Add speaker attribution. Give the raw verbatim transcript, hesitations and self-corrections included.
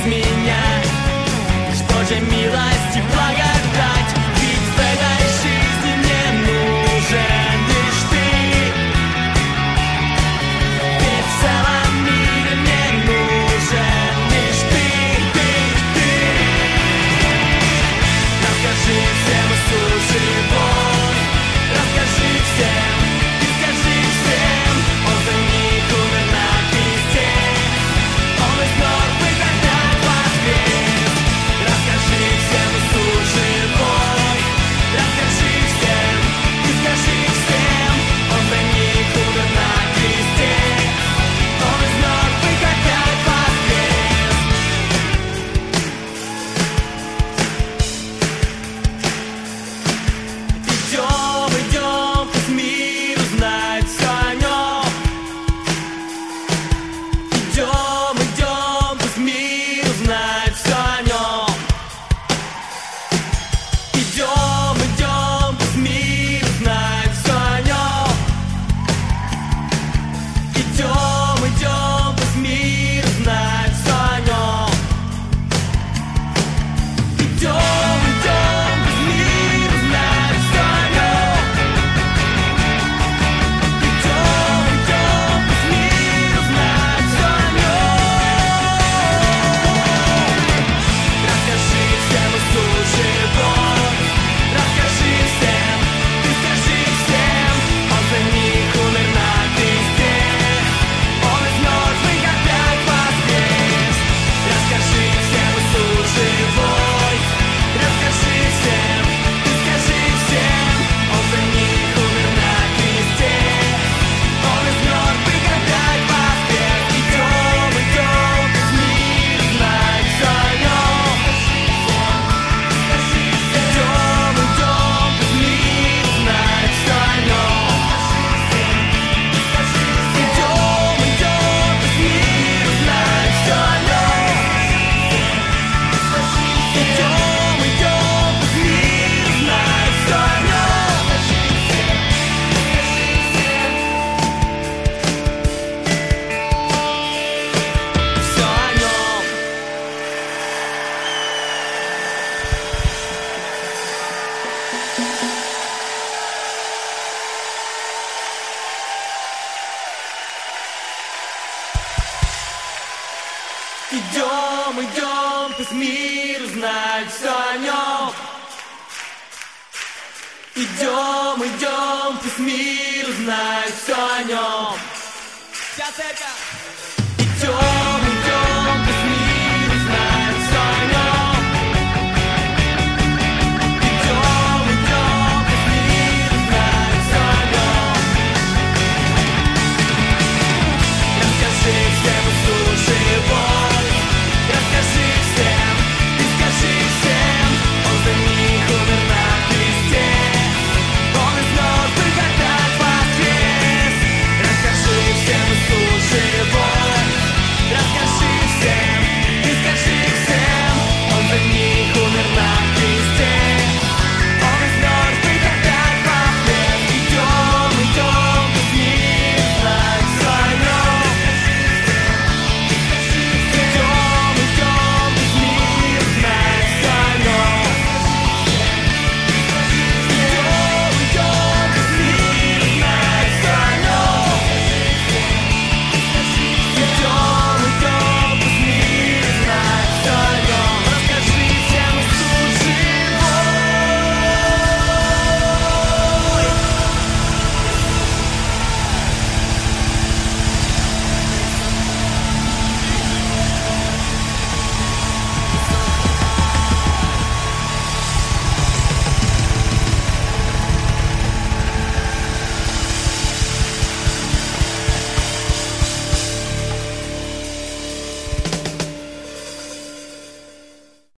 Speaker 1: без меня. Лишь Божья милость и благодать, ведь в этой жизни мне нужен лишь ты. Ведь в целом мире мне нужен лишь ты, ты, ты. Расскажи всем Иисус живой, расскажи всем, ты скажи всем, Он за них умер на кресте, Он из мертвых опять воскрес. Расскажи всем Иисус живой, расскажи всем, ты скажи всем, Он за них умер на кресте, Он из мертвых опять воскрес. Идем, идем, пусть мир узнает все о нем. Идем, идем, пусть мир узнает все о нем. Идем, идем, пусть мир узнает все о нем. Идем, идем, пусть мир узнает все о нем. Идем, идем, пусть мир узнает все о нем. Идем, идем, пусть мир узнает все о нем. Расскажи всем Иисус живой, расскажи всем, ты скажи всем, Он за них умер на кресте, Он из мертвых опять воскрес. Расскажи всем Иисус живой, расскажи всем, ты скажи всем, Он за них умер на кресте, Он из мертвых опять воскрес. Идем, идем, пусть мир знает все о нем. Идем, идем, пусть мир знает все о нем. Идем, идем, пусть мир знает все о нем. Идем, идем, пусть мир знает все о нем. Все о нем. Идем, идем, пусть мир узнает все о нем. Идем, идем, пусть мир узнает все о нем. Вся церковь. Идем.